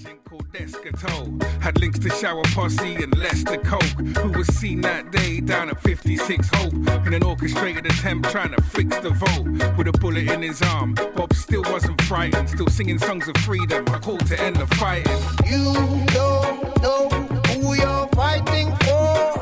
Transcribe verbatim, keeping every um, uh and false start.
agent called Descato had links to Shower Posse and Lester Coke, who was seen that day down at fifty-six Hope in an orchestrated attempt trying to fix the vote with a bullet in his arm. Bob still wasn't frightened, still singing songs of freedom, a call to end the fighting. You don't know who you're fighting for.